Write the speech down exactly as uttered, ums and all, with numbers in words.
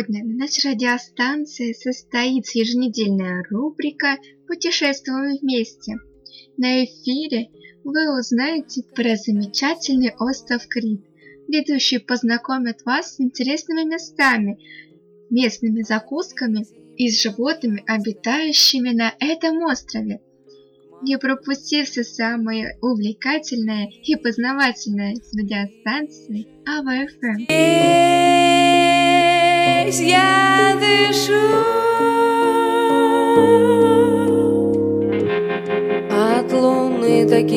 Сегодня на нашей радиостанции состоится еженедельная рубрика «Путешествуем вместе». На эфире вы узнаете про замечательный остров Крит. Ведущие познакомят вас с интересными местами, местными закусками и с животными, обитающими на этом острове. Не пропусти все самое увлекательное и познавательное с радиостанции АВ-ФМ. Я дышу от луны такие.